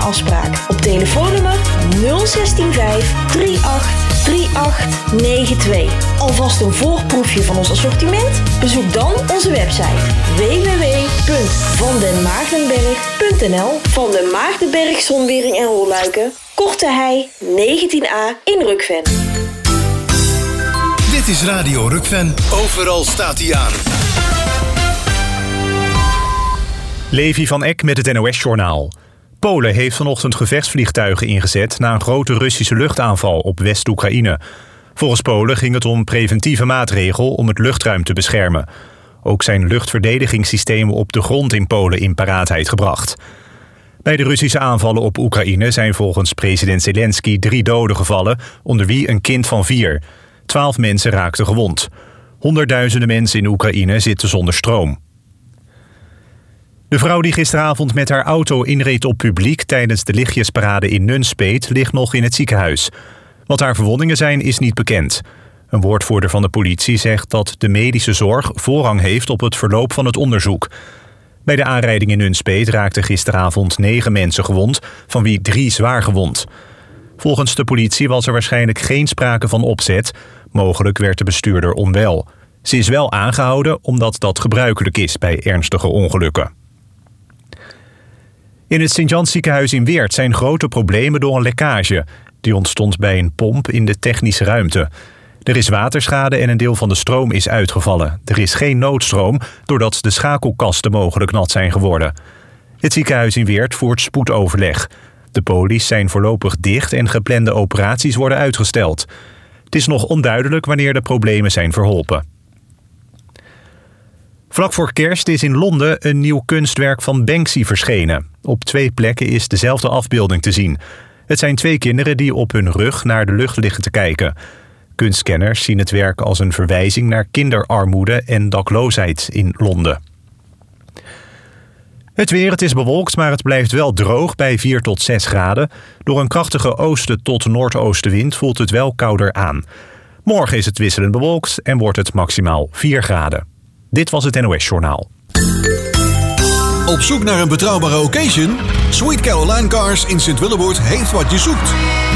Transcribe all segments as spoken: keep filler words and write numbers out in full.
afspraak op telefoonnummer nul een zes vijf drie acht drie acht negen twee. Alvast een voorproefje van ons assortiment? Bezoek dan onze website w w w punt van den maagdenberg punt n l. Van den Maagdenberg Zonwering en Rolluiken, Korte Hei negentien a in Rukven. Dit is Radio Rukven. Overal staat hij aan. Levi van Eck met het N O S-journaal. Polen heeft vanochtend gevechtsvliegtuigen ingezet na een grote Russische luchtaanval op West-Oekraïne. Volgens Polen ging het om preventieve maatregel om het luchtruim te beschermen. Ook zijn luchtverdedigingssystemen op de grond in Polen in paraatheid gebracht. Bij de Russische aanvallen op Oekraïne zijn volgens president Zelensky drie doden gevallen, onder wie een kind van vier. Twaalf mensen raakten gewond. Honderdduizenden mensen in Oekraïne zitten zonder stroom. De vrouw die gisteravond met haar auto inreed op publiek tijdens de lichtjesparade in Nunspeet ligt nog in het ziekenhuis. Wat haar verwondingen zijn is niet bekend. Een woordvoerder van de politie zegt dat de medische zorg voorrang heeft op het verloop van het onderzoek. Bij de aanrijding in Nunspeet raakten gisteravond negen mensen gewond, van wie drie zwaar gewond. Volgens de politie was er waarschijnlijk geen sprake van opzet. Mogelijk werd de bestuurder onwel. Ze is wel aangehouden omdat dat gebruikelijk is bij ernstige ongelukken. In het Sint-Jans ziekenhuis in Weert zijn grote problemen door een lekkage. Die ontstond bij een pomp in de technische ruimte. Er is waterschade en een deel van de stroom is uitgevallen. Er is geen noodstroom, doordat de schakelkasten mogelijk nat zijn geworden. Het ziekenhuis in Weert voert spoedoverleg. De polies zijn voorlopig dicht en geplande operaties worden uitgesteld. Het is nog onduidelijk wanneer de problemen zijn verholpen. Vlak voor kerst is in Londen een nieuw kunstwerk van Banksy verschenen. Op twee plekken is dezelfde afbeelding te zien. Het zijn twee kinderen die op hun rug naar de lucht liggen te kijken. Kunstkenners zien het werk als een verwijzing naar kinderarmoede en dakloosheid in Londen. Het weer, het is bewolkt, maar het blijft wel droog bij vier tot zes graden. Door een krachtige oosten tot noordoostenwind voelt het wel kouder aan. Morgen is het wisselend bewolkt en wordt het maximaal vier graden. Dit was het N O S-journaal. Op zoek naar een betrouwbare occasion? Sweet Caroline Cars in Sint-Willeboord heeft wat je zoekt.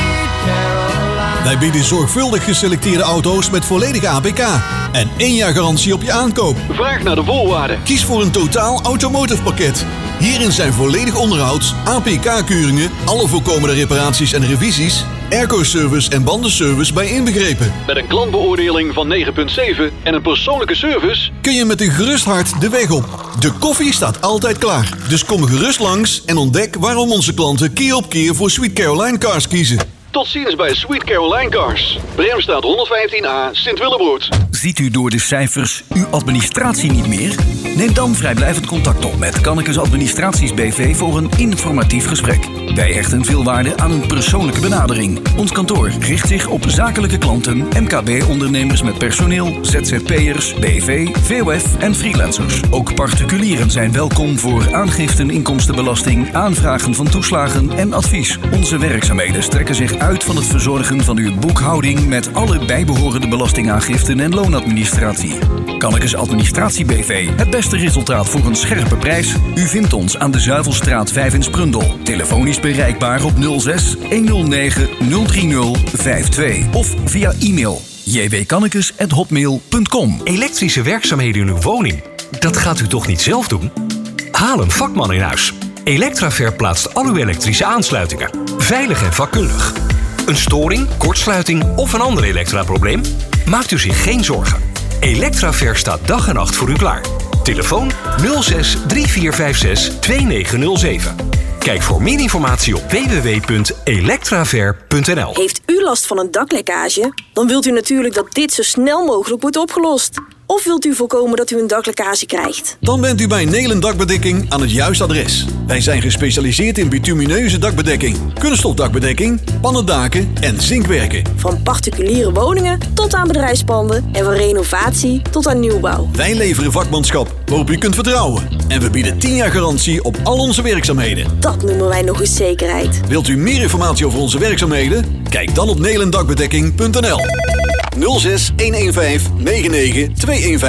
Wij bieden zorgvuldig geselecteerde auto's met volledige A P K en één jaar garantie op je aankoop. Vraag naar de voorwaarden. Kies voor een totaal automotive pakket. Hierin zijn volledig onderhoud, A P K-keuringen, alle voorkomende reparaties en revisies, airco-service en bandenservice bij inbegrepen. Met een klantbeoordeling van negen komma zeven en een persoonlijke service kun je met een gerust hart de weg op. De koffie staat altijd klaar. Dus kom gerust langs en ontdek waarom onze klanten keer op keer voor Sweet Caroline Cars kiezen. Tot ziens bij Sweet Caroline Cars. Bremstraat honderdvijftien A, Sint-Willeboord. Ziet u door de cijfers uw administratie niet meer? Neem dan vrijblijvend contact op met Kannekes Administraties B V voor een informatief gesprek. Wij hechten veel waarde aan een persoonlijke benadering. Ons kantoor richt zich op zakelijke klanten, M K B-ondernemers met personeel, Z Z P'ers, B V, V O F en freelancers. Ook particulieren zijn welkom voor aangiften inkomstenbelasting, aanvragen van toeslagen en advies. Onze werkzaamheden strekken zich uit van het verzorgen van uw boekhouding met alle bijbehorende belastingaangiften en loonadministratie. Kannekes Administratie B V. Het beste resultaat voor een scherpe prijs? U vindt ons aan de Zuivelstraat vijf in Sprundel. Telefonisch bereikbaar op nul zes honderdnegen nul drie nul vijf twee of via e-mail j w kannekes at hotmail punt com. Elektrische werkzaamheden in uw woning? Dat gaat u toch niet zelf doen? Haal een vakman in huis. Electraver plaatst al uw elektrische aansluitingen. Veilig en vakkundig. Een storing, kortsluiting of een ander elektraprobleem? Maakt u zich geen zorgen. Electraver staat dag en nacht voor u klaar. Telefoon nul zes drie vier vijf zes twee negen nul zeven. Kijk voor meer informatie op w w w punt electraver punt n l. Heeft u last van een daklekkage? Dan wilt u natuurlijk dat dit zo snel mogelijk wordt opgelost. Of wilt u voorkomen dat u een daklekkage krijgt? Dan bent u bij Nelen Dakbedekking aan het juiste adres. Wij zijn gespecialiseerd in bitumineuze dakbedekking, kunststofdakbedekking, pannendaken en zinkwerken. Van particuliere woningen tot aan bedrijfspanden en van renovatie tot aan nieuwbouw. Wij leveren vakmanschap waarop u kunt vertrouwen. En we bieden tien jaar garantie op al onze werkzaamheden. Dat noemen wij nog eens zekerheid. Wilt u meer informatie over onze werkzaamheden? Kijk dan op nelendakbedekking punt n l. nul zes een een vijf negen negen twee een vijf.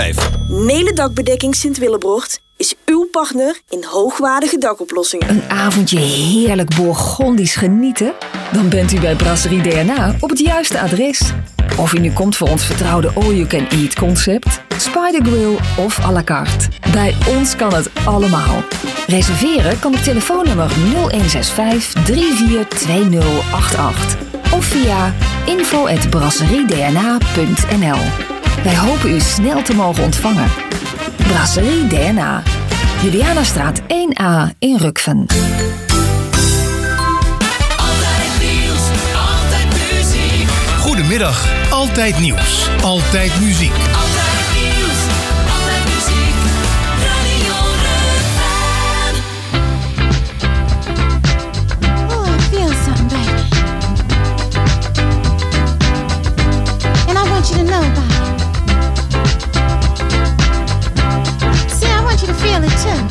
Mele Dakbedekking Sint-Willebrocht is uw partner in hoogwaardige dakoplossingen. Een avondje heerlijk Bourgondisch genieten? Dan bent u bij Brasserie D N A op het juiste adres. Of u nu komt voor ons vertrouwde all-you-can-eat concept, Spider Grill of à la carte. Bij ons kan het allemaal. Reserveren kan op telefoonnummer nul een zes vijf drie vier twee nul acht acht of via info at brasseriedna punt n l. Wij hopen u snel te mogen ontvangen. Brasserie D N A. Julianastraat één A in Rukven. Goedemiddag, Altijd Nieuws, Altijd Muziek. Altijd nieuws, altijd muziek, Radio Rukven. Oh, I feel something, baby. And I want you to know about it. See, I want you to feel it too.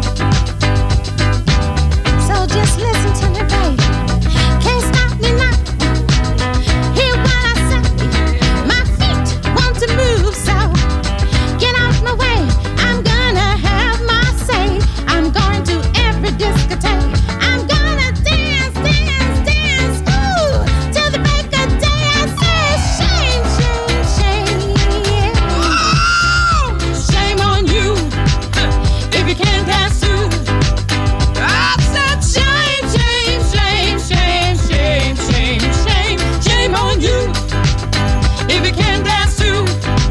So just listen to me, baby. Can't stop me now. Hear what I say. My feet want to move, so get out my way. I'm gonna have my say. I'm going to every discotheque. I'm gonna dance, dance, dance, ooh, till the break of day. I say shame, shame, shame. Oh, shame on you if you can't dance too. I said shame, shame, shame, shame, shame, shame, shame, shame on you if you can't dance too.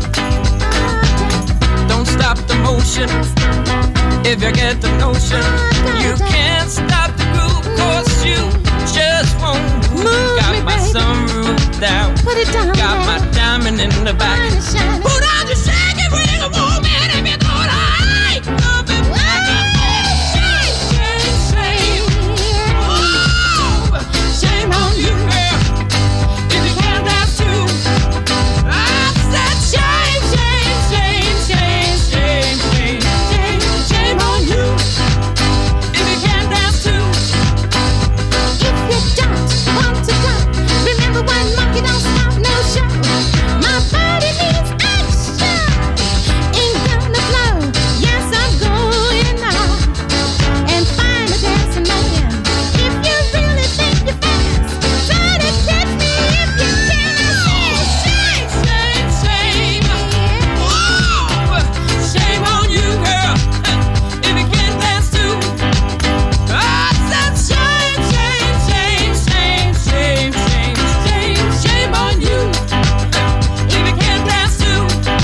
Don't stop the motion if you get the notion. You can't stop the groove, cause you just won't move. Got my sunroof down, Put it down, got my baby. diamond in the back. Shine it, shine it. Put on the shake it, bring a woman if you thought I ain't coming back. Shame, shame, shame. Oh, shame on you, girl, if you can't dance too. I said shame, shame, shame, shame, shame, shame, shame, shame on you if you can't dance too. If you don't want to go, remember one monkey don't stop no show. My body needs action. Ain't gonna flow. Yes, I'm going now and find a dancing man. If you really think you're fast, try to catch me if you can. I say Shame, shame, shame. Whoa, shame on you, girl, if you can't dance too. I said shame, shame, shame, shame, shame, shame, shame, shame on you if you can't dance too.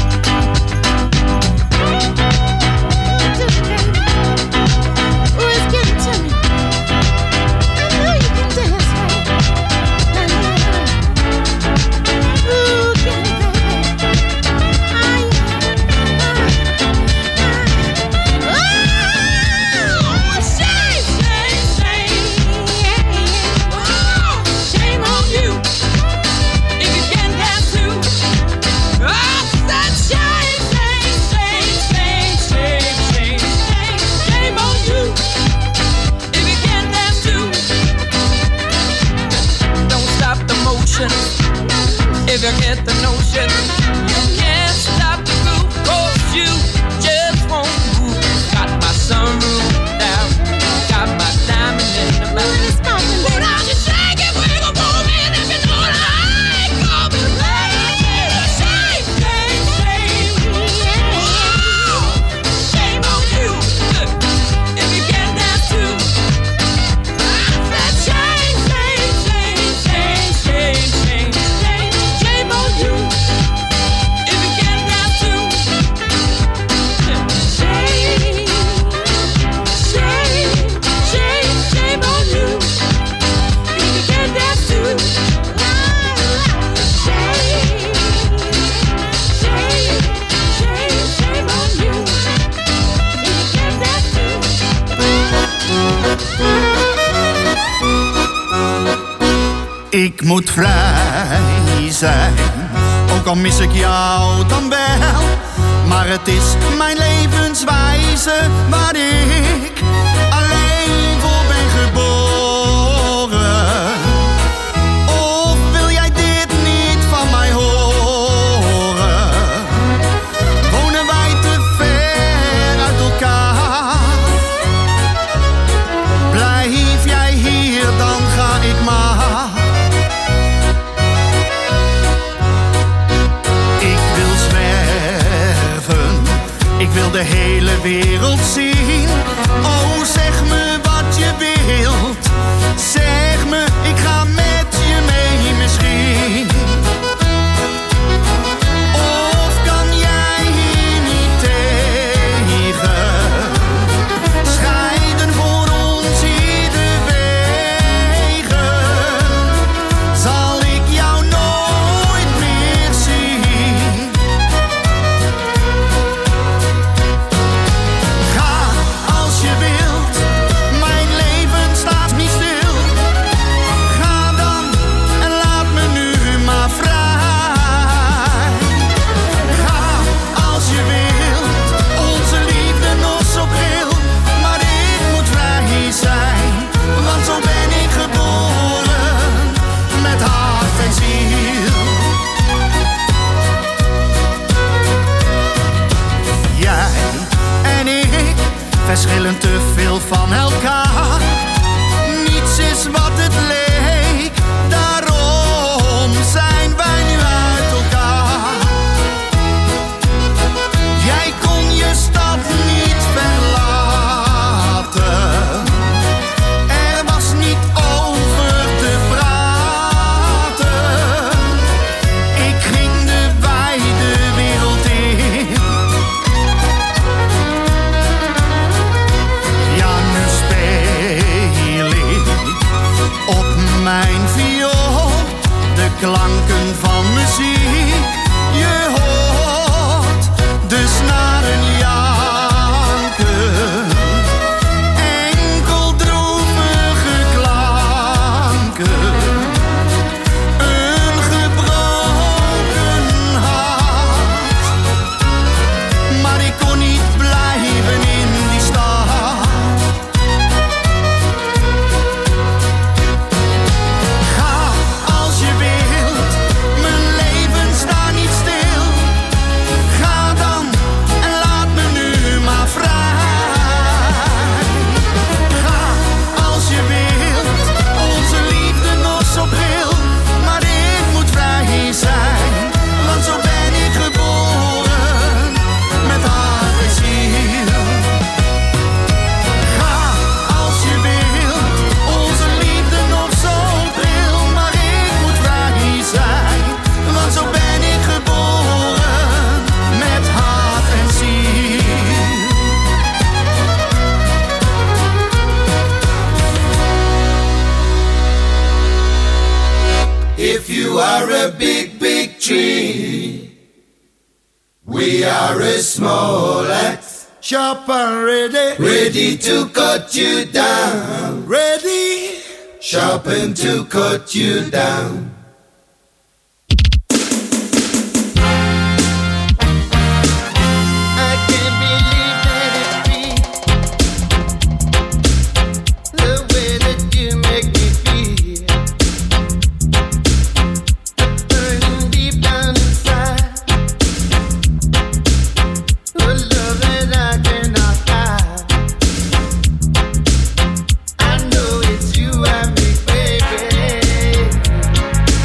Ooh, it's getting to me. I know you can dance, baby. Ooh, get it, baby. Ah, yeah. Oh, shame, shame, shame. Oh, shame on you if you can't dance too. I said shame, shame, shame, shame, shame, shame, shame, shame on you if you can't dance too. Don't stop the motion if you get the notion. You can't stop the groove, cause you just won't move. Got my sunroof down, got my diamond in the back. Put on your shake it, wiggle, woman, if you know that I ain't coming back. Shame, shame, shame. Oh, shame on you if you can't dance too. I said shame, shame, shame, shame, shame, shame, shame, shame on you if you can't dance too. Shame, shame, shame, shame on you if you can't dance too. Shame, shame, shame, shame on you if you can't dance too. Ik moet vrij zijn, ook al mis ik jou dan wel. Maar het is mijn levenswijze waar ik alleen voor ben geboren. Of wil jij dit niet van mij horen? Wonen wij te wereld zien. Oh, zeg me wat je wilt. Zeg me, ik ga met je mee misschien. Of kan jij hier niet tegen? Scheiden voor ons ieder wegen. Zal ik jou nooit meer zien. Ga als je wilt, mijn leven staat niet stil. Ga dan en laat me nu maar vrij. Ga als je wilt, onze liefde nog zo pril. Maar ik moet vrij zijn, want zo ben ik geboren. Met hart en ziel. Jij en ik verschillen te veel van elkaar. Niets is wat het leek, daarom zijn wij nu uit elkaar. Jij kon je stad niet verlaten. Er was niet over te praten. Ik ging de wijde wereld in. Ja, nu speel ik op mijn viool de klanken van muziek. Je hoort de snaren janken. Enkel droevige klanken. Een gebroken hart. Maar ik kon niet blijven in die stad. Ga als je wilt, mijn leven staat niet stil. Ga dan en laat me nu maar vrij. Ga als je wilt, onze liefde nog zo pril. Maar ik moet vrij zijn, want zo ben ik geboren. Met hart en ziel. Ga als je wilt, onze liefde nog zo pril. Maar ik moet vrij zijn, want zo ben ik geboren. Met hart en ziel. If you are a big, big tree, we are a small axe, Sharp and ready, ready to cut you down, ready. sharpened to cut you down. I can't believe that it's me. The way that you make me feel. Burning deep down inside. A love that I cannot hide. I know it's you and me, baby.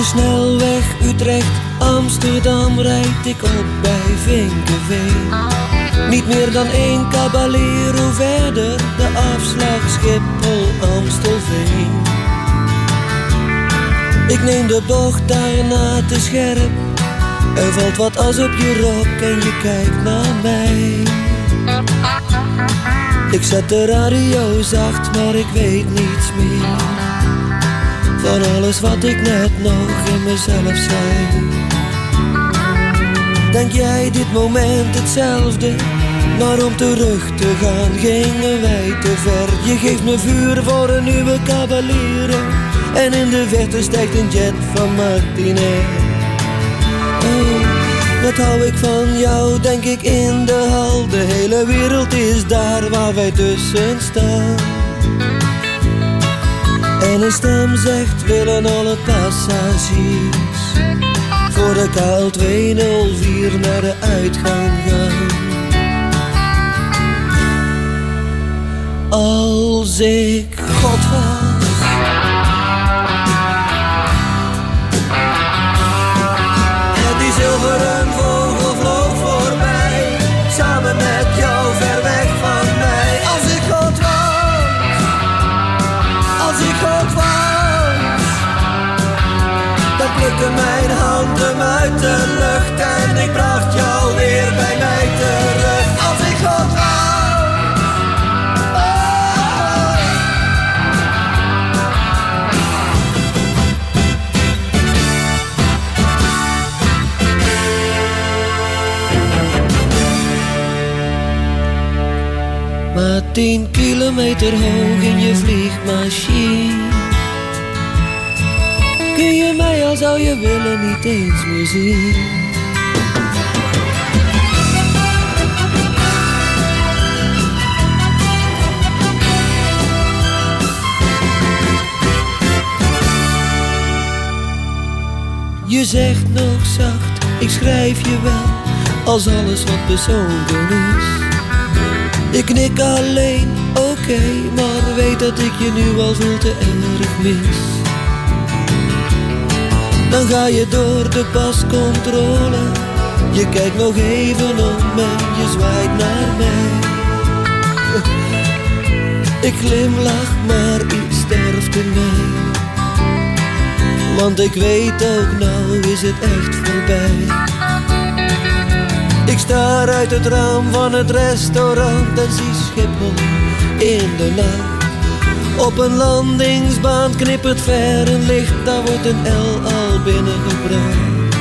snelweg Utrecht-Amsterdam rijd ik op bij Vinkeveen. Niet meer dan één Caballero verder, de afslag Schiphol-Amstelveen. Ik neem de bocht daarna te scherp. Er valt wat as op je rok en je kijkt naar mij. Ik zet de radio zacht, maar ik weet niets meer van alles wat ik net nog in mezelf zei. Denk jij dit moment hetzelfde? Maar om terug te gaan gingen wij te ver. Je geeft me vuur voor een nieuwe Caballero en in de verte stijgt een jet van Martinair. Oh, wat hou ik van jou, denk ik in de hal. De hele wereld is daar waar wij tussen staan. En een stem zegt, willen alle passagiers voor de K L tweehonderdvier naar de uitgang gaan. Als ik God was en die zilveren vogel vloog voorbij, samen met jou ver weg van mij. Als ik God was, als ik God was, dan plukte mijn hand hem uit de lucht en ik bracht jou weer bij mij terug. Als ik God was. Maar tien kilometer hoog in je vliegmachine kun je mij al zou je willen niet eens meer zien. Je zegt nog zacht, ik schrijf je wel, als alles wat bezongen is. Ik knik alleen, oké, okay, maar weet dat ik je nu al veel te erg mis. Dan ga je door de pascontrole, je kijkt nog even om en je zwaait naar mij. Ik glimlach, maar iets sterft in mij. Want ik weet ook, nou is het echt voorbij. Ik staar uit het raam van het restaurant en zie Schiphol in de nacht. Op een landingsbaan knippert ver een licht, daar wordt een L al binnengebracht.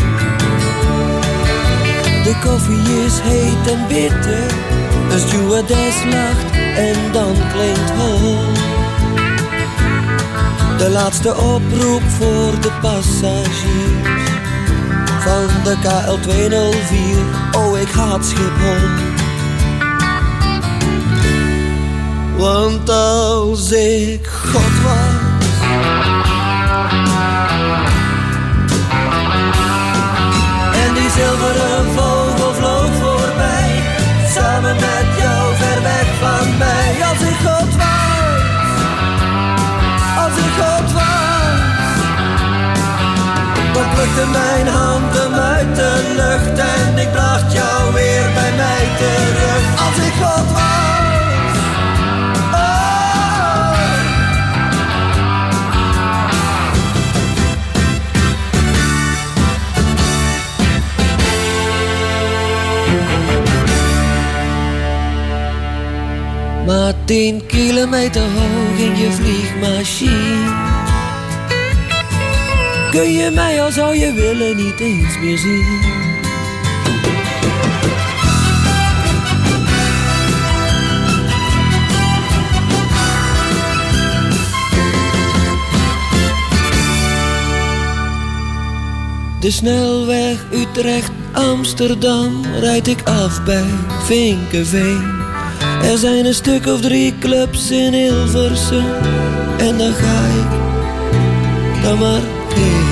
De koffie is heet en bitter, de stewardess lacht en dan klinkt hol. De laatste oproep voor de passagiers van de K L tweehonderdvier, oh ik haat Schiphol. Want als ik God was en die zilveren vogel vloog voorbij, samen met jou ver weg van mij. Als ik God was, als ik God was, dan plukte mijn hand hem uit de lucht en ik bracht jou weer bij mij terug. Als ik God was. Maar tien kilometer hoog in je vliegmachine kun je mij al zou je willen niet eens meer zien. De snelweg Utrecht-Amsterdam rijd ik af bij Vinkeveen. Er zijn een stuk of drie clubs in Hilversum en dan ga ik dan maar heen.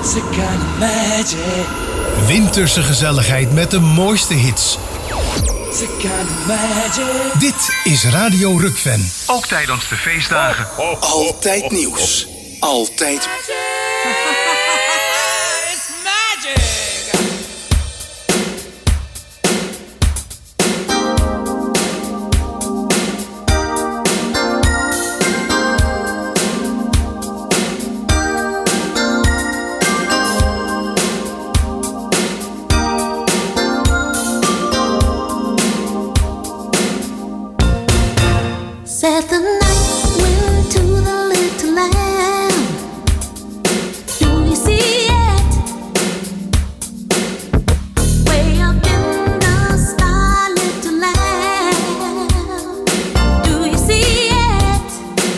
It's a kind of magic. Winterse gezelligheid met de mooiste hits. It's a kind of magic. Dit is Radio Rukven. Ook tijdens de feestdagen. Altijd nieuws. Altijd. It's magic. Said the night wind to the little lamb. Do you see it? Way up in the sky, little lamb. Do you see it?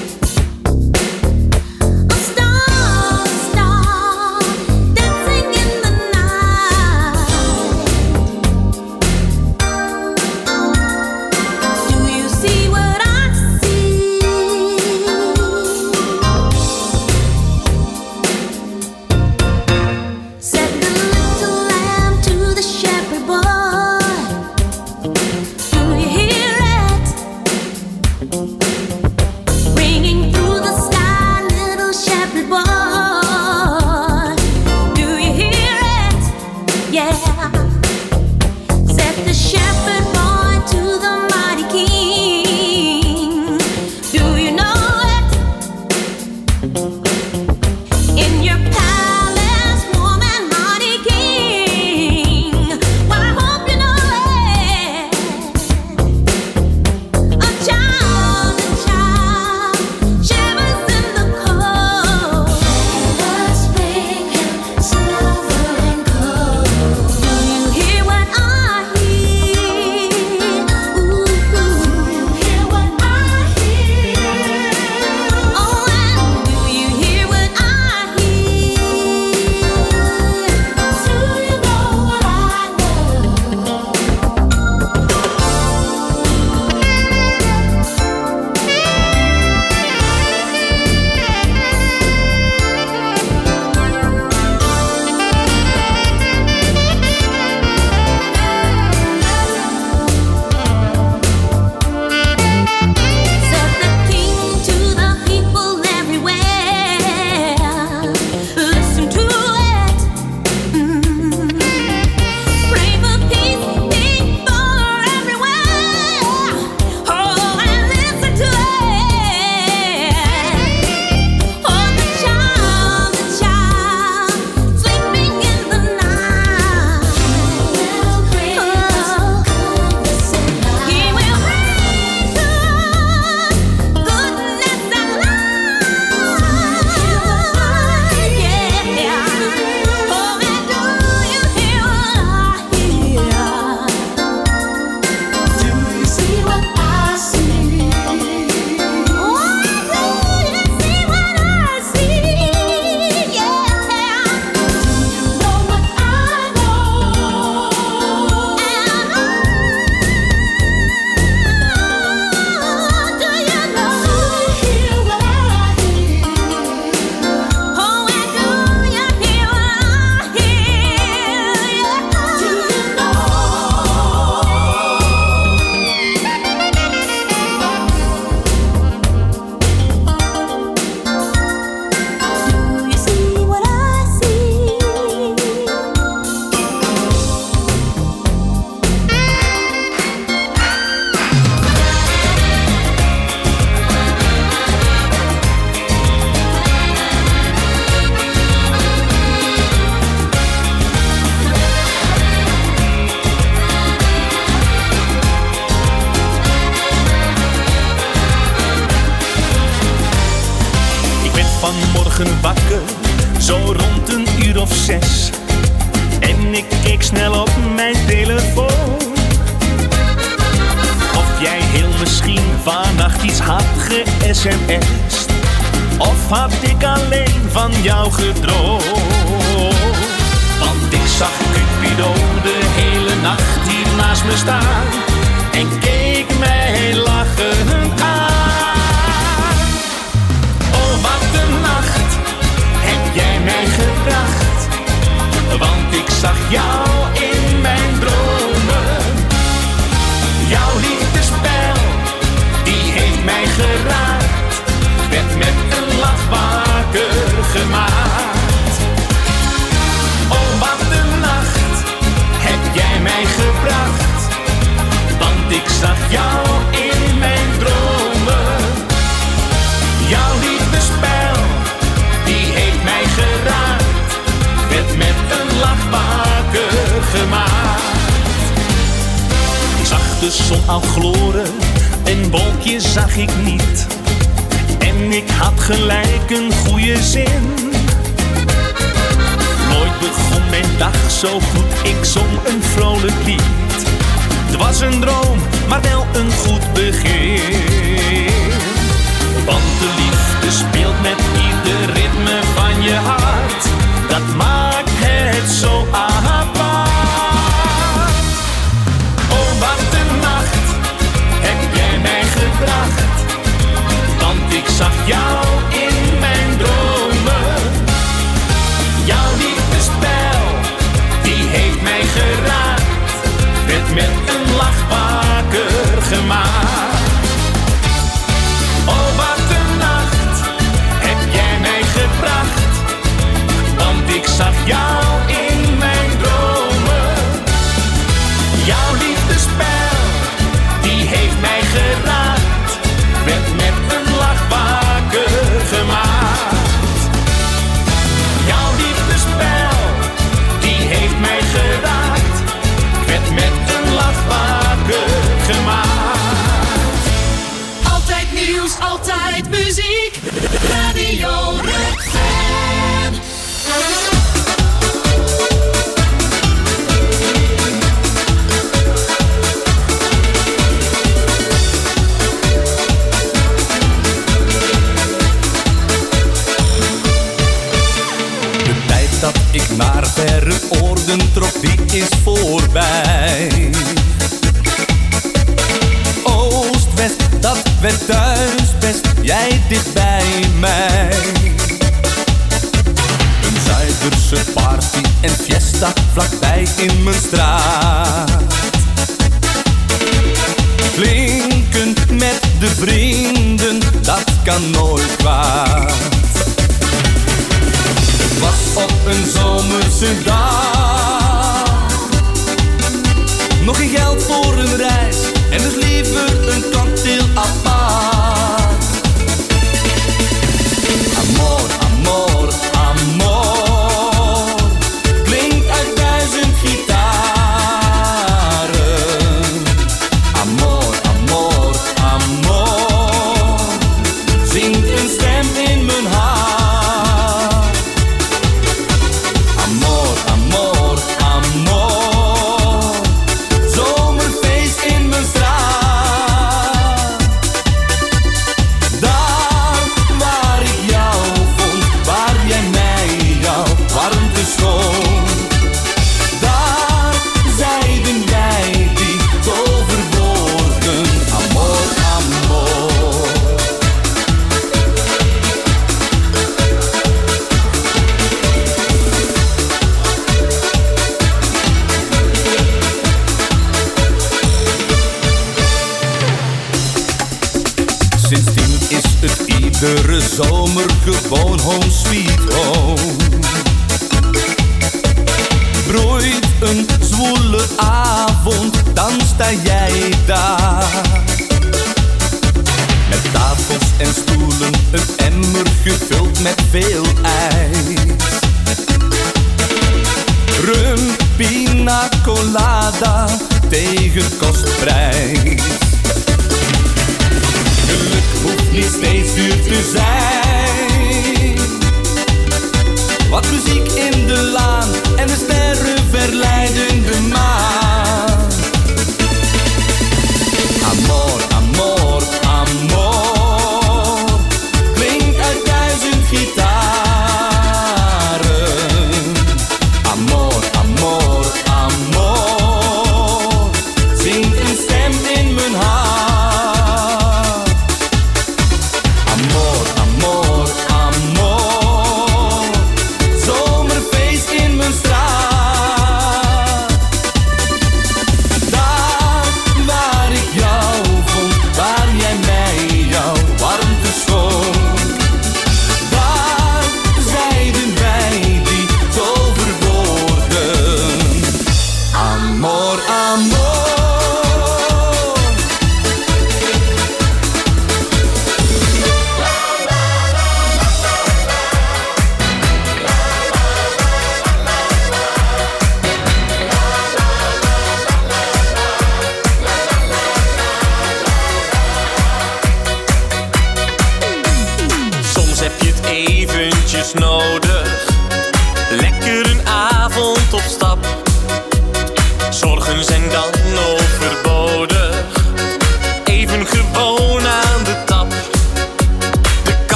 A star, a star, dancing in the night. Do you see what I see? Said the little lamb to the shepherd boy. Do you hear it? Ringing through the sky, little shepherd boy. Do you hear it? Yeah. Said the shepherd boy to the mighty king. Do you know it? In your palace, warm and mighty king. Well, I hope you know it. A child, a child, shivers in the cold. Shivers pink and silver and gold. Do you hear what I hear? Ooh, do you hear what I hear? Oh, and do you hear what I hear? Do you know what I know? Said the king to the people everywhere. Listen to it. Mm. Pray for peace, people everywhere. Oh, and listen to it. Oh, the child, the child, sleeping in the night. Oh, he will bring to us goodness and light. Yeah. Oh, and do you hear what I hear? Do you see what I see? Oh, do you see what I see? Yeah. Do you know what I know? And oh, do you know? Do you hear what I hear? Oh, and do you hear what I hear? Yeah. Do you know? Do you see what I see? Ik werd vanmorgen wakker, zo rond een uur of zes. En ik keek snel op mijn telefoon. Of jij heel misschien vannacht iets had ge-sms'd. Of had ik alleen van jou gedroomd? Want ik zag Cupido de hele nacht hier naast me staan. En keek mij lachend aan. Oh, wat een nacht heb jij mij gebracht. de zon al gloren, een wolkje zag ik niet. En ik had gelijk een goede zin. Nooit begon mijn dag zo goed, ik zong een vrolijk lied. Het was een droom, maar wel een goed begin. Want de liefde speelt met ieder ritme van je hart. Dat maakt het zo apart. Oh, wat een nacht heb jij mij gebracht. Want ik zag jou in mijn dromen. Jouw liefdespel, die heeft mij geraakt. Werd met een lach wakker gemaakt. Oh, wat een nacht heb jij mij gebracht. Want ik zag jou in mijn dromen. Jouw liefdespel, die heeft mij geraakt. Werd met een lach wakker gemaakt. Jouw liefdespel, die heeft mij geraakt. Werd met een lach wakker gemaakt. Altijd nieuws, altijd muziek. Radio Redfan. De tijd dat ik naar verre oorden trok, die is voorbij. Oost, west, dat werd thuis best, jij dicht bij mij. Een Zuiderse party en fiesta vlakbij in mijn straat. Klinken met de vrienden, dat kan nooit kwaad. Het was op een zomerse dag. Nog geen geld voor een reis en dus liever een cocktail apart. Amor, amor, amor, klinkt uit duizend gitaren. Amor, amor, amor, zingt een stem in mijn hart. Amor, amor, amor, zomerfeest in mijn straat. Daar waar ik jou vond, waar jij mij jouw warmte schonk. Daar zeiden wij die toverwoorden. Amor, amor. Sindsdien is het iedere zomer gewoon home sweet home. Broeit een zwoele avond, dan sta jij daar. Met tafels en stoelen, een emmer gevuld met veel ijs. Rum, pina colada, tegen kostprijs. Geluk hoeft niet steeds duur te zijn. Wat muziek in de laan en de sterren verleiden de maan. Amor, amor, amor, klinkt uit duizend gitaren. Amor, amor, amor, zingt een stem in mijn hart. Amor, amor, amor, zomerfeest in mijn straat.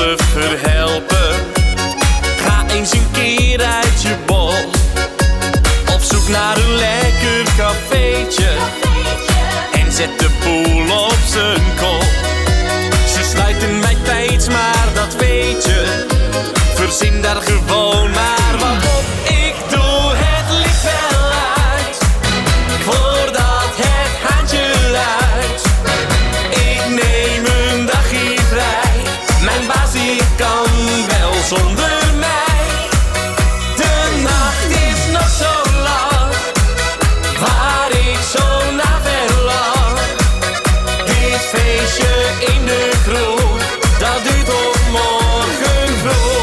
me verhelpen. Ga eens een keer uit je bol. Op zoek naar een lekker cafeetje. En zet de boel op zijn kop. Ze sluiten mij tijd, maar dat weet je. Verzin daar gewoon maar wat op. Ik doe het licht wel uit, voordat het handje luidt. Ik neem een dagje vrij, mijn baas die kan wel zonder mij. De nacht is nog zo lang, waar ik zo naar verlang. Dit feestje in de kroeg, dat duurt tot morgen vroeg.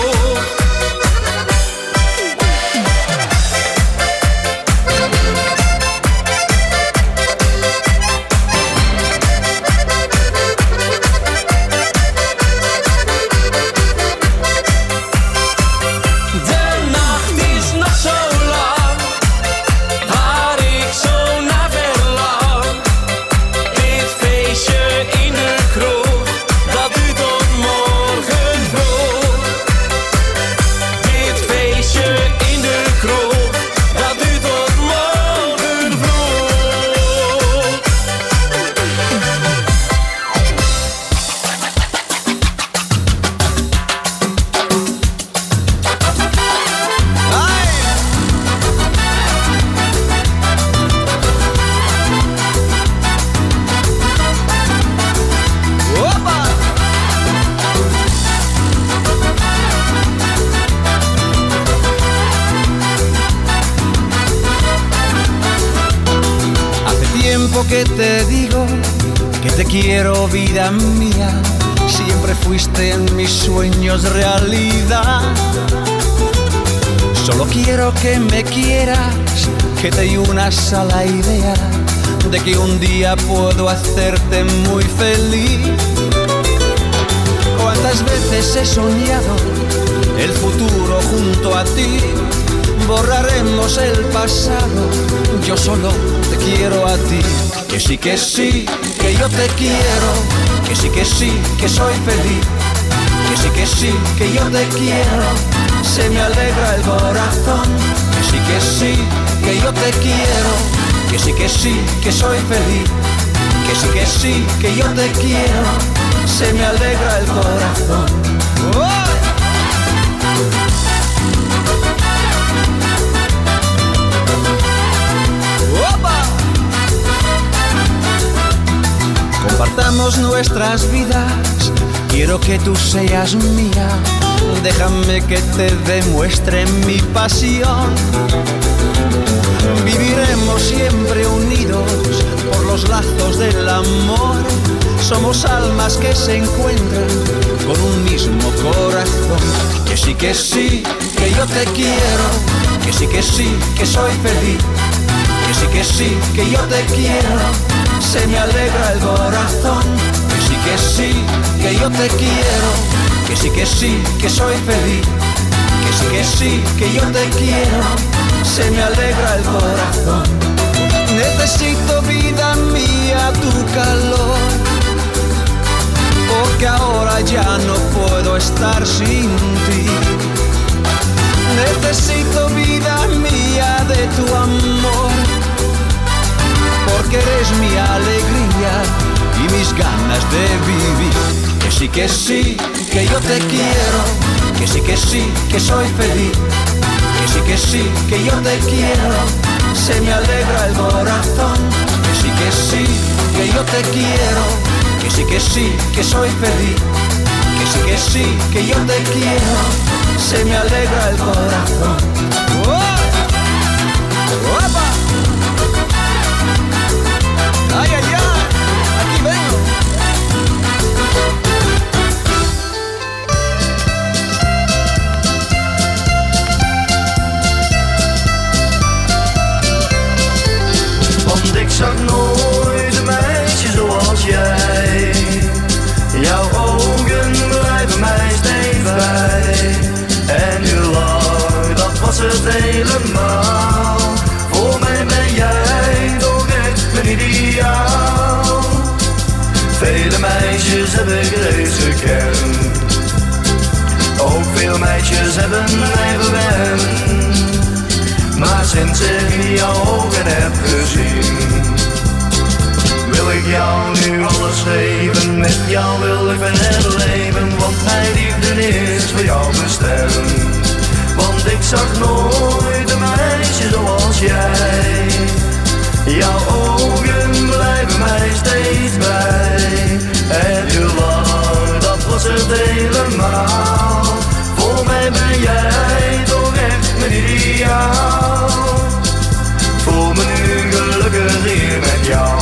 Que te digo que te quiero, vida mía. Siempre fuiste en mis sueños realidad. Solo quiero que me quieras, que te unas a la idea de que un día puedo hacerte muy feliz. Cuántas veces he soñado el futuro junto a ti. Borraremos el pasado, yo solo te quiero a ti. Que sí, que sí, que yo te quiero. Que sí, que sí, que soy feliz. Que sí, que sí, que yo te quiero. Se me alegra el corazón. Que sí, que sí, que yo te quiero. Que sí, que sí, que soy feliz. Que sí, que sí, que yo te quiero. Se me alegra el corazón. ¡Oh! Compartamos nuestras vidas, quiero que tú seas mía. Déjame que te demuestre mi pasión. Viviremos siempre unidos por los lazos del amor. Somos almas que se encuentran con un mismo corazón. Que sí, que sí, que yo te quiero. Que sí, que sí, que soy feliz. Que sí, que sí, que yo te quiero. Se me alegra el corazón. Que sí, que sí, que yo te quiero. Que sí, que sí, que soy feliz. Que sí, que sí, que yo te quiero. Se me alegra el corazón. Necesito, vida mía, tu calor. Porque ahora ya no puedo estar sin ti. Necesito, vida mía, de tu amor. Porque eres mi alegría y mis ganas de vivir. Que sí, que sí, que yo te quiero. Que sí, que sí, que soy feliz. Que sí, que sí, que yo te quiero. Se me alegra el corazón. Que sí, que sí, que yo te quiero. Que sí, que sí, que soy feliz. Que sí, que sí, que yo te quiero. Se me alegra el corazón. ¡Oh! ¡Opa! ¡Ay, ay, ay! ¡Aquí vengo! Want ik zag nooit een meisje zoals jij. Jouw ogen blijven mij steeds bij. En uw lach, dat was het helemaal. Voor mij ben jij toch echt mijn ideaal. Vele meisjes heb ik reeds gekend. meisjes hebben mij verwend. Maar sinds ik jouw ogen heb gezien, wil ik jou nu alles geven. Met jou wil ik verder leven, want mijn liefde is voor jou bestemd. Want ik zag nooit een meisje zoals jij. Jouw ogen blijven mij steeds bij. En je lach, dat was het helemaal. Voor mij ben jij toch echt mijn ideaal. Voel me nu gelukkig hier met jou.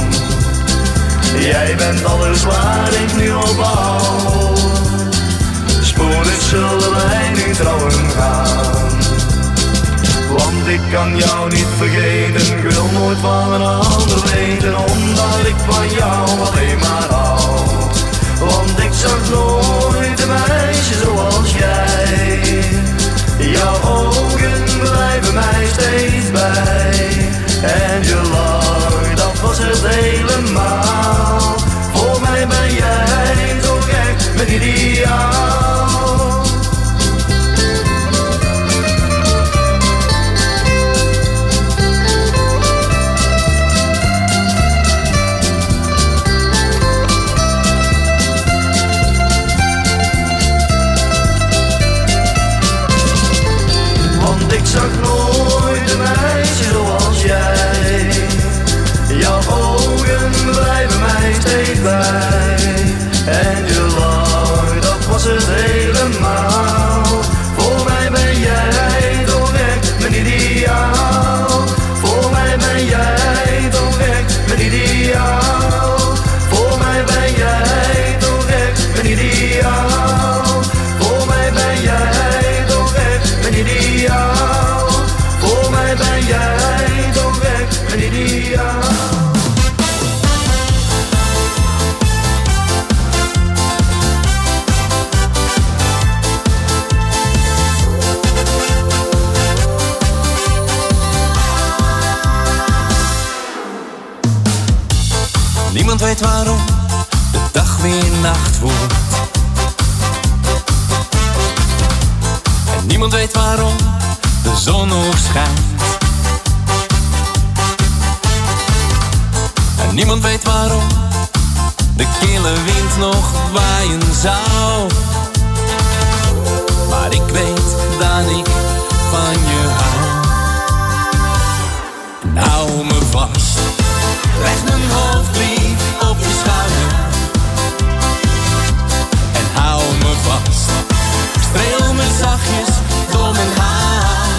Jij bent alles waar ik nu opbouw. Spoedig zullen wij nu trouwen gaan. Want ik kan jou niet vergeten, ik wil nooit van een ander weten, omdat ik van jou alleen maar hou. Want ik zag nooit een meisje zoals jij. Jouw ogen blijven mij steeds bij. En je lach, dat was het helemaal. Voor mij ben jij toch echt mijn ideaal. Ik zag nooit een meisje zoals jij. Jouw ogen blijven mij steeds bij. En je lach, dat was het helemaal. Voor mij ben jij toch echt mijn ideaal. Voor mij ben jij toch echt mijn ideaal. Voor mij ben jij toch echt mijn ideaal. Voor mij ben jij toch echt mijn ideaal. Voor mij ben jij toch echt mijn ideaal. Niemand weet waarom de dag weer nacht wordt. En niemand weet waarom de zon nog schijnt. En niemand weet waarom de kille wind nog waaien zou. Maar ik weet dat ik van je hou. En hou me vast, leg mijn hoofd lief op je schouder. En hou me vast, streel me zachtjes door mijn haar.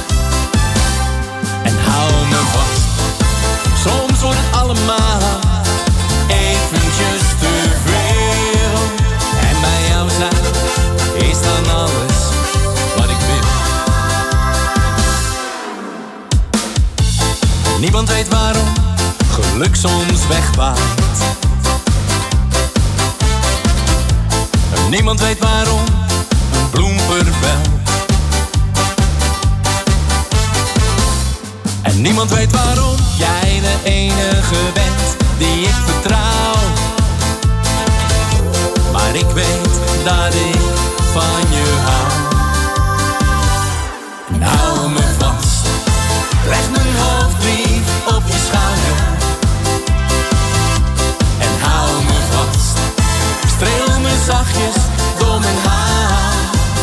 En hou me vast, soms wordt het allemaal eventjes te veel. En bij jou zijn is dan alles wat ik wil. Niemand weet waarom geluk soms wegwaait. En niemand weet waarom een bloem verwelkt. En niemand weet waarom jij de enige bent die ik vertrouw. Maar ik weet dat ik van je hou. En hou me vast, leg mijn hoofd lief op je schouder. En hou me vast, streel me zachtjes door mijn haar.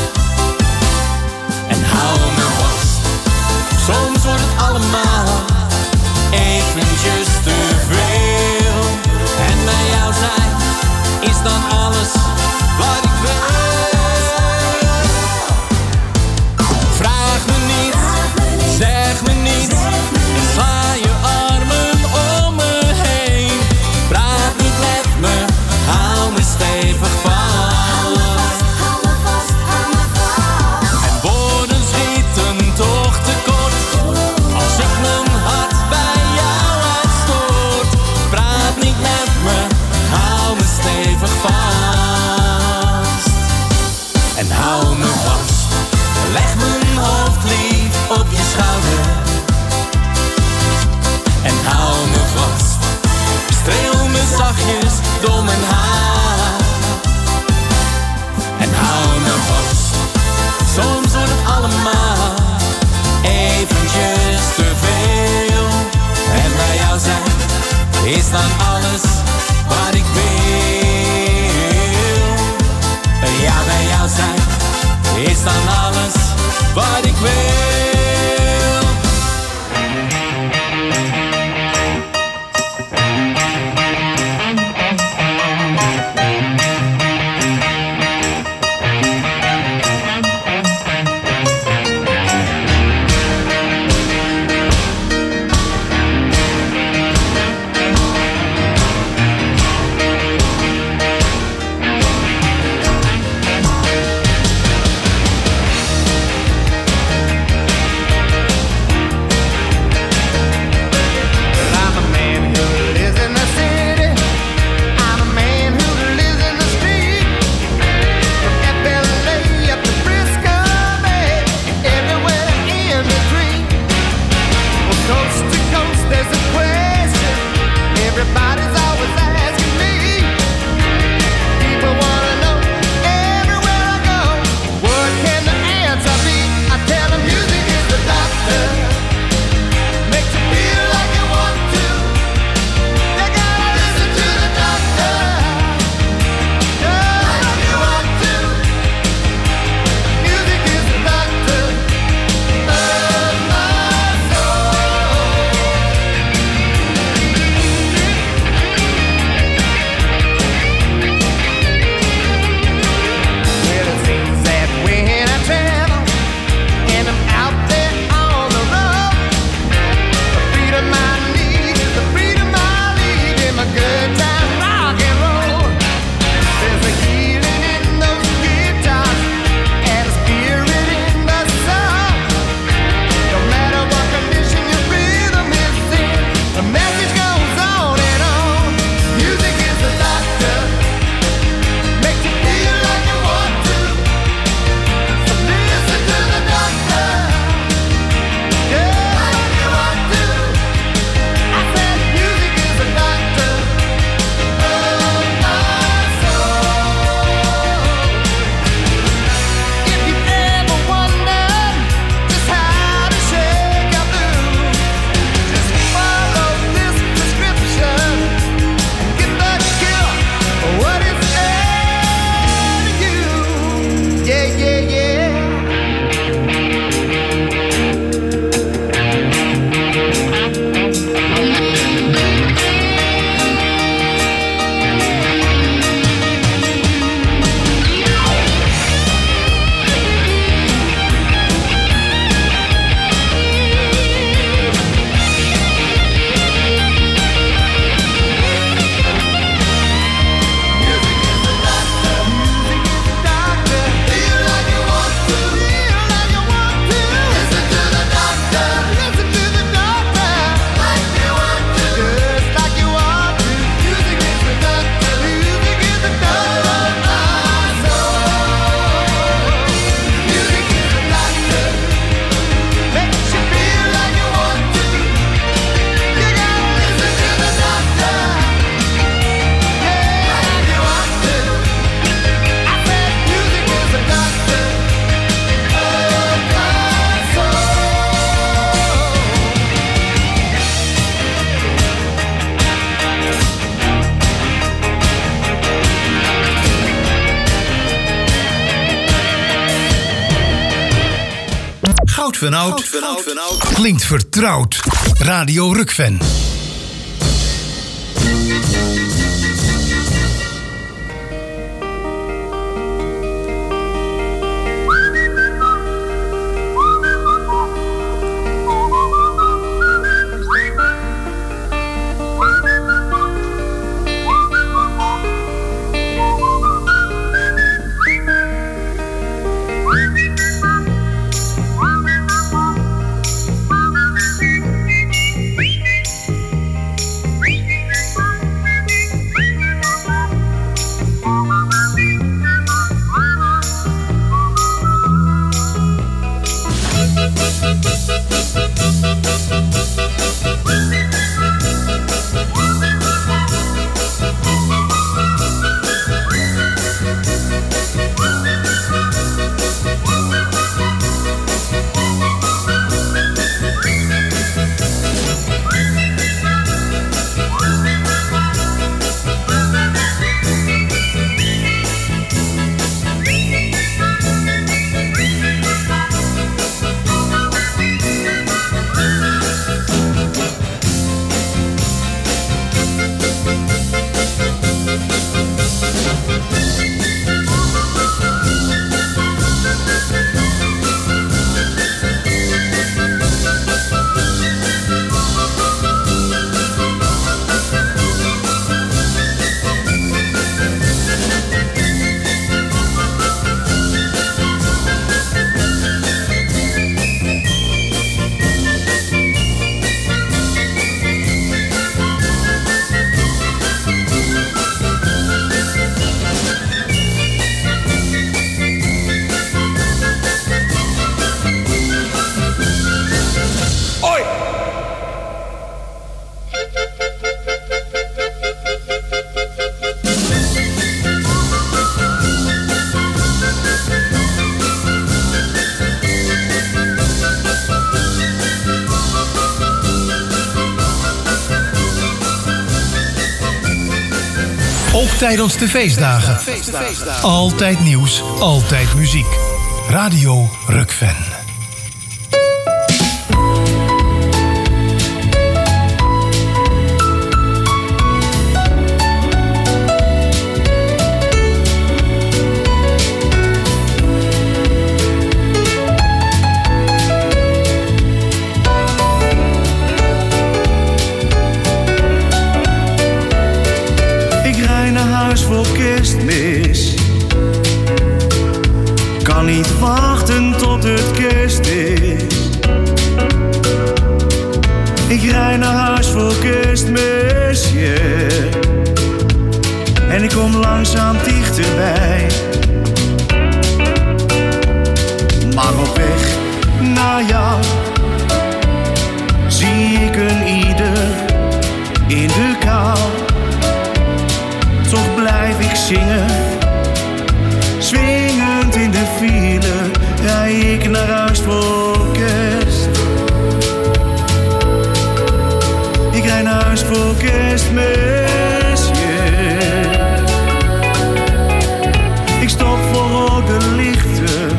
En hou me vast, soms wordt het allemaal eventjes te veel. En bij jou zijn is dan alles wat ik wil. Vraag me niet, zeg me niet, en sla je armen om me heen. Praat niet met me, hou me stevig vast. En woorden schieten toch tekort als ik mijn hart bij jou uitstoot. Praat niet met me, hou me stevig vast. wat ik wil. Goud van Oud klinkt vertrouwd. Radio Rukven. tijdens de feestdagen. Altijd nieuws, altijd muziek. Radio Rockfan. Voor kerstmis. Kan niet wachten tot het kerst is. Ik rij naar huis voor kerstmis, yeah. En ik kom langzaam dichterbij. Maar op weg naar jou zie ik een ieder in de kou. Toch blijf ik zingen, swingend in de file, rij ik naar huis voor kerst. Ik rij naar huis voor kerstmis, yeah. Ik stop voor rode lichten,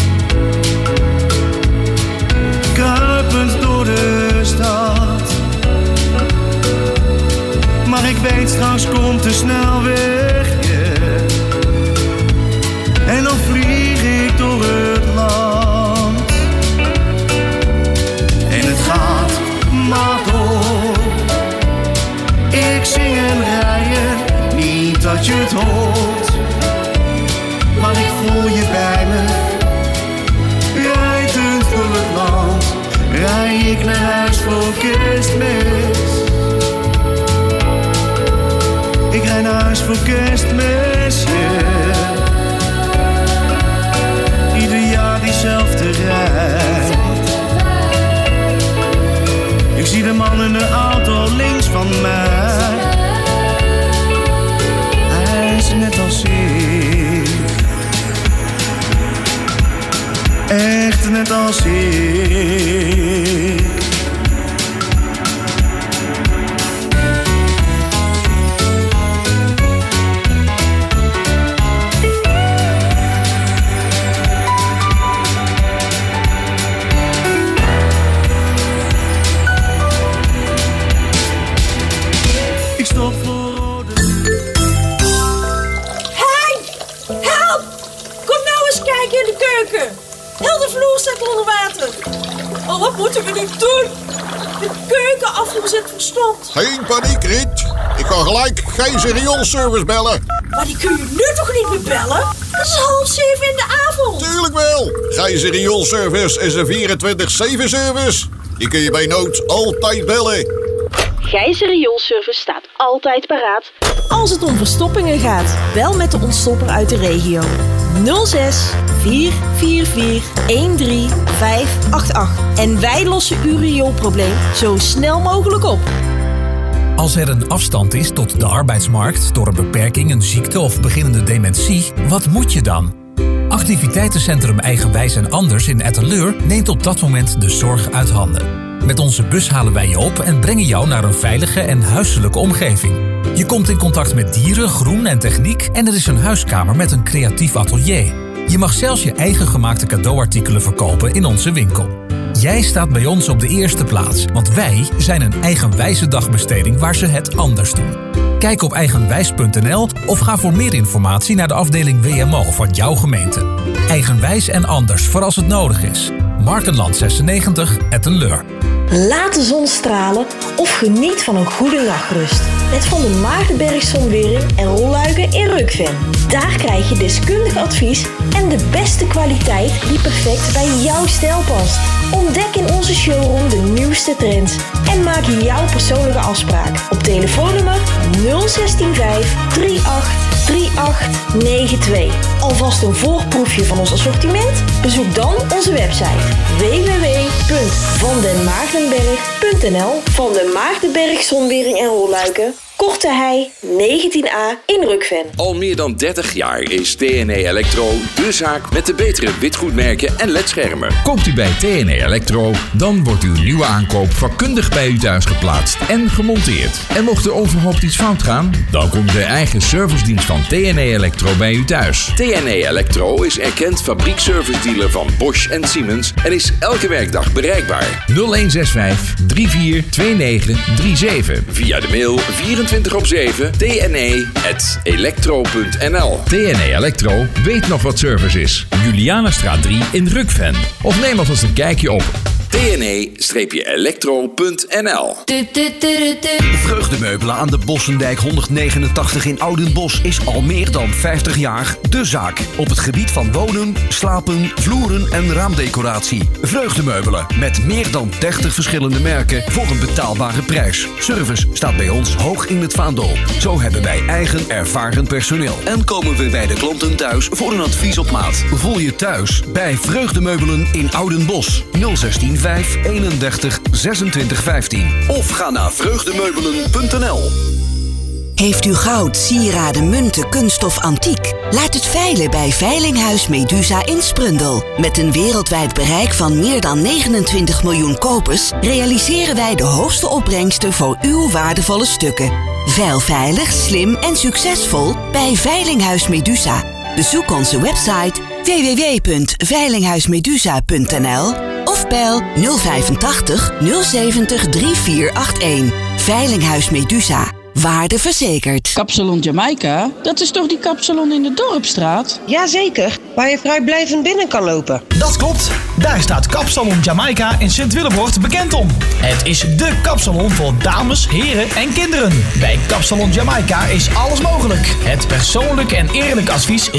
kruipend door de stad. Maar ik weet straks komt de snelweg, yeah. En dan vlieg ik door het land. En het gaat maar door. Ik zing en rijden, niet dat je het hoort. Maar ik voel je bij me. Rijdend door het land, rij ik naar huis voor kerstmis. Ik rijd naar huis voor kerstmis, yeah. Ieder jaar diezelfde rij. Ik zie de man in de auto links van mij. Hij is net als ik. Echt net als ik. Oh, wat moeten we nu doen? De keuken afgezet verstopt. Geen paniek, Riet. Ik kan gelijk Gijzer rioolservice bellen. Maar die kun je nu toch niet meer bellen? Het is half zeven in de avond. Tuurlijk wel. Gijzer rioolservice is een vierentwintig zeven service. Die kun je bij nood altijd bellen. Gijzer rioolservice staat altijd paraat als het om verstoppingen gaat. Bel met de ontstopper uit de regio. nul zes vier vier vier een drie vijf acht acht. En wij lossen uw rioolprobleem zo snel mogelijk op. Als er een afstand is tot de arbeidsmarkt door een beperking, een ziekte of beginnende dementie, wat moet je dan? Activiteitencentrum Eigenwijs en Anders in Etteleur neemt op dat moment de zorg uit handen. Met onze bus halen wij je op en brengen jou naar een veilige en huiselijke omgeving. Je komt in contact met dieren, groen en techniek en er is een huiskamer met een creatief atelier. Je mag zelfs je eigen gemaakte cadeauartikelen verkopen in onze winkel. Jij staat bij ons op de eerste plaats, want wij zijn een eigenwijze dagbesteding waar ze het anders doen. Kijk op eigenwijs punt n l of ga voor meer informatie naar de afdeling W M O van jouw gemeente. Eigenwijs en Anders voor als het nodig is. Markenland zesennegentig, Etteleur. Laat de zon stralen of geniet van een goede nachtrust. Met Van der Maardenberg Zonwering en rolluiken in Rockfan. Daar krijg je deskundig advies en de beste kwaliteit die perfect bij jouw stijl past. Ontdek in onze showroom de nieuwste trends en maak jouw persoonlijke afspraak op telefoonnummer nul een zes vijf drie acht drie acht negen twee. Alvast een voorproefje van ons assortiment? Bezoek dan onze website w w w punt van den maardenberg punt n l. Van den Maardenberg Zonwering en rolluiken Korte Hei negentien A in Rukven. Al meer dan dertig jaar is T N E Electro de zaak met de betere witgoedmerken en ledschermen. Koopt u bij T N E Electro, dan wordt uw nieuwe aankoop vakkundig bij u thuis geplaatst en gemonteerd. En mocht er onverhoopt iets fout gaan, dan komt de eigen servicedienst van T N E Electro bij u thuis. T N E Electro is erkend fabriekservice-dealer van Bosch en Siemens en is elke werkdag bereikbaar. nul een zes vijf drie vier twee negen drie zeven. Via de mail vierentwintig op zeven t n e punt electro punt n l. T N E Electro weet nog wat service is. Julianastraat drie in Rukven. Of neem alvast een kijkje op t n e electro punt n l. Vreugdemeubelen aan de Bossendijk honderdnegenentachtig in Oudenbosch is al meer dan vijftig jaar de zaak. Op het gebied van wonen, slapen, vloeren en raamdecoratie. Vreugdemeubelen met meer dan dertig verschillende merken voor een betaalbare prijs. Service staat bij ons hoog in het vaandel. Zo hebben wij eigen ervaren personeel. En komen we bij de klanten thuis voor een advies op maat. Voel je thuis bij Vreugdemeubelen in Oudenbosch. nul zestien vijf eenendertig zesentwintig vijftien. Of ga naar vreugdemeubelen punt n l. Heeft u goud, sieraden, munten, kunststof, antiek? Laat het veilen bij Veilinghuis Medusa in Sprundel. Met een wereldwijd bereik van meer dan negenentwintig miljoen kopers realiseren wij de hoogste opbrengsten voor uw waardevolle stukken. Veil veilig, slim en succesvol bij Veilinghuis Medusa. Bezoek onze website w w w punt veilinghuismedusa punt n l of bel nul vijfentachtig nul zeventig drie vier acht een. Veilinghuis Medusa. Waarde verzekerd. Kapsalon Jamaica? Dat is toch die kapsalon in de Dorpstraat? Jazeker, waar je vrijblijvend binnen kan lopen. Dat klopt. Daar staat Kapsalon Jamaica in Sint-Willebord bekend om. Het is dé kapsalon voor dames, heren en kinderen. Bij Kapsalon Jamaica is alles mogelijk. Het persoonlijk en eerlijk advies